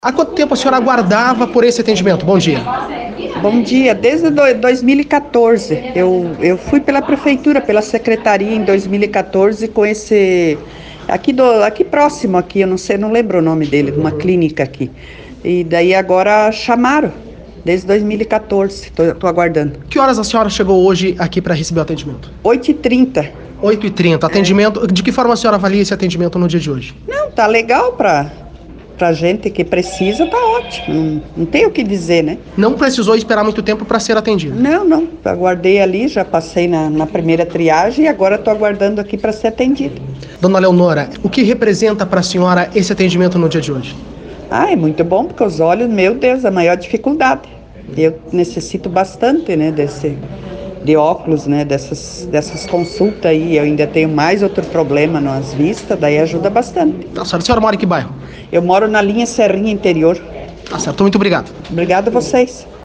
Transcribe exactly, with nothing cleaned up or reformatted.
Há quanto tempo a senhora aguardava por esse atendimento? Bom dia. Bom dia, desde do- dois mil e quatorze. Eu, eu fui pela prefeitura, pela secretaria em dois mil e quatorze com esse. Aqui, do, aqui próximo, aqui, eu não sei, não lembro o nome dele, uma clínica aqui. E daí agora chamaram, desde dois mil e quatorze, tô, tô aguardando. Que horas a senhora chegou hoje aqui para receber o atendimento? oito e trinta. oito e trinta. Atendimento. De que forma a senhora avalia esse atendimento no dia de hoje? Não, tá legal pra, pra gente que precisa, tá ótimo. Não, não tem o que dizer, né? Não precisou esperar muito tempo para ser atendido. Não, não. Aguardei ali, já passei na, na primeira triagem e agora estou aguardando aqui para ser atendida. Dona Leonora, o que representa para a senhora esse atendimento no dia de hoje? Ah, é muito bom, porque os olhos, meu Deus, a maior dificuldade. Eu necessito bastante, né, desse, de óculos, né, dessas, dessas consultas aí. Eu ainda tenho mais outro problema nas vistas, daí ajuda bastante. Tá certo. A senhora mora em que bairro? Eu moro na linha Serrinha Interior. Tá certo. Muito obrigado. Obrigada a vocês.